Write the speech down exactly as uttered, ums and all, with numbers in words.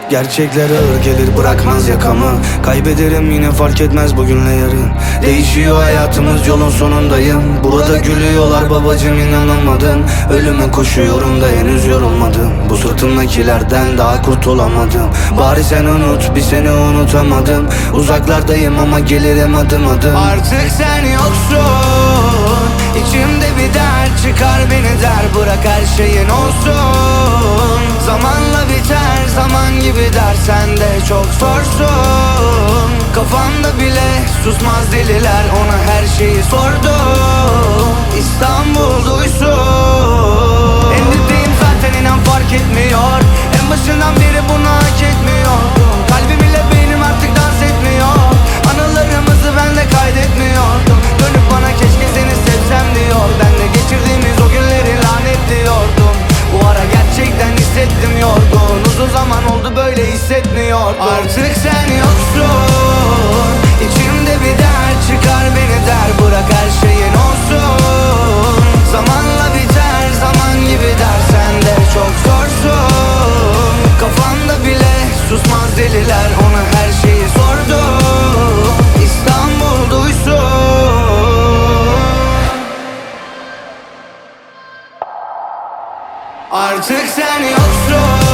Gerçekler ağır gelir, bırakmaz yakamı. Kaybederim yine, fark etmez bugünle yarın. Değişiyor hayatımız, yolun sonundayım. Burada gülüyorlar babacım, inanamadım. Ölüme koşuyorum da henüz yorulmadım. Bu sırtımdakilerden daha kurtulamadım. Bari sen unut, bir seni unutamadım. Uzaklardayım ama gelirim adım adım. Artık sen yoksun, İçimde bir dert, çıkar beni der. Bırak her şeyin olsun. Zamanla biter, zaman gibi dersen de çok zorsun. Kafamda bile susmaz deliler, ona her şeyi sordum. İstanbul duysun. En dipteyim zaten, inan fark etmiyor. En başından beri bunu hak etmiyordum. Kalbim ile beynim artık dans etmiyor. Anılarımızı ben de kaydetmiyordum. Dönüp bana keşke seni sevsem diyor. Ben de geçirdiğimiz o günleri lanetliyordum. Bu ara gerçekten hissettim yorgun. Uzun zaman oldu böyle hissetmiyordum. Artık sen yoksun, İçimde bir dert, çıkar beni der. Bırak her şeyin olsun. Zamanla biter, zaman gibi dersen de çok zorsun. Kafamda bile susmaz deliler, ona her şeyi sordum. İstanbul duysun. Artık sen yoksun.